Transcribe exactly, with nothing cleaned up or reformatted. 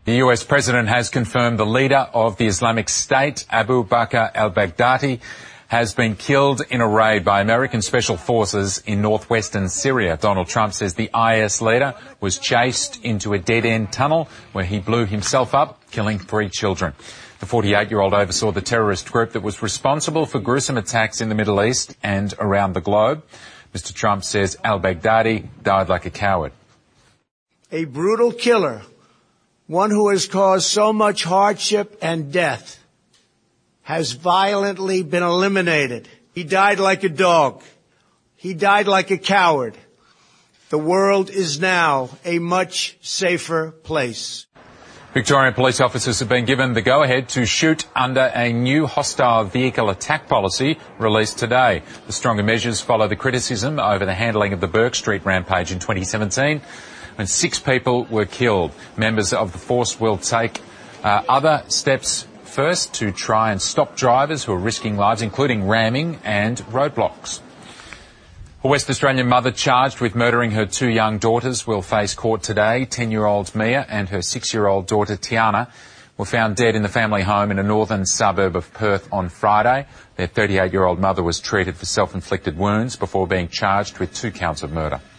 The U S president has confirmed the leader of the Islamic State, Abu Bakr al-Baghdadi, has been killed in a raid by American special forces in northwestern Syria. Donald Trump says the I S leader was chased into a dead-end tunnel where he blew himself up, killing three children. The forty-eight-year-old oversaw the terrorist group that was responsible for gruesome attacks in the Middle East and around the globe. Mister Trump says al-Baghdadi died like a coward. A brutal killer, one who has caused so much hardship and death, has violently been eliminated. He died like a dog. He died like a coward. The world is now a much safer place. Victorian police officers have been given the go-ahead to shoot under a new hostile vehicle attack policy released today. The stronger measures follow the criticism over the handling of the Burke Street rampage in twenty seventeen, when six people were killed. Members of the force will take uh, other steps first to try and stop drivers who are risking lives, including ramming and roadblocks. A West Australian mother charged with murdering her two young daughters will face court today. ten-year-old Mia and her six-year-old daughter Tiana were found dead in the family home in a northern suburb of Perth on Friday. Their thirty-eight-year-old mother was treated for self-inflicted wounds before being charged with two counts of murder.